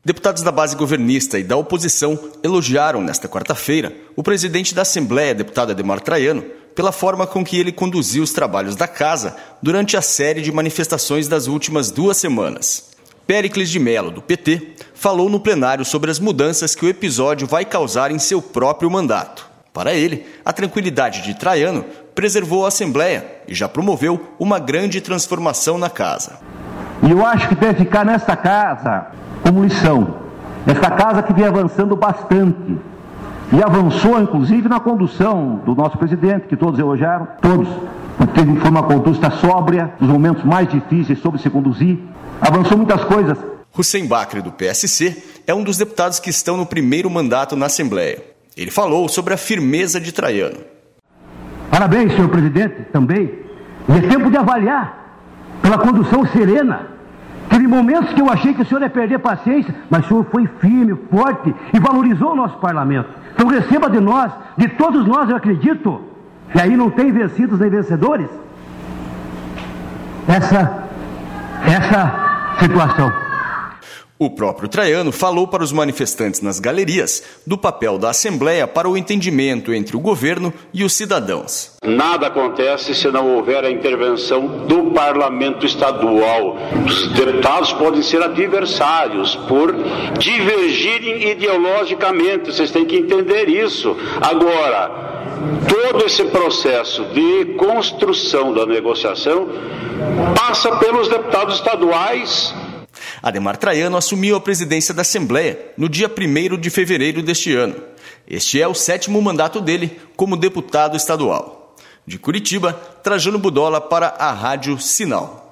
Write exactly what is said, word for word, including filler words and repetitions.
Deputados da base governista e da oposição elogiaram nesta quarta-feira o presidente da Assembleia, deputado Ademar Traiano, pela forma com que ele conduziu os trabalhos da casa durante a série de manifestações das últimas duas semanas. Péricles de Mello, do P T, falou no plenário sobre as mudanças que o episódio vai causar em seu próprio mandato. Para ele, a tranquilidade de Traiano preservou a Assembleia e já promoveu uma grande transformação na casa. E eu acho que deve ficar nesta casa como lição. Esta casa que vem avançando bastante. E avançou, inclusive, na condução do nosso presidente, que todos elogiaram, todos, porque foi uma conduta sóbria, nos momentos mais difíceis, soube se conduzir. Avançou muitas coisas. Hussein Bacri, do P S C, é um dos deputados que estão no primeiro mandato na Assembleia. Ele falou sobre a firmeza de Traiano. Parabéns, senhor presidente, também. E é tempo de avaliar pela condução serena. Teve momentos que eu achei que o senhor ia perder paciência, mas o senhor foi firme, forte e valorizou o nosso parlamento. Então receba de nós, de todos nós, eu acredito, que aí não tem vencidos nem vencedores, essa, essa situação. O próprio Traiano falou para os manifestantes nas galerias do papel da Assembleia para o entendimento entre o governo e os cidadãos. Nada acontece se não houver a intervenção do parlamento estadual. Os deputados podem ser adversários por divergirem ideologicamente, vocês têm que entender isso. Agora, todo esse processo de construção da negociação passa pelos deputados estaduais. Ademar Traiano assumiu a presidência da Assembleia no dia primeiro de fevereiro deste ano. Este é o sétimo mandato dele como deputado estadual. De Curitiba, Trajano Budola para a Rádio Sinal.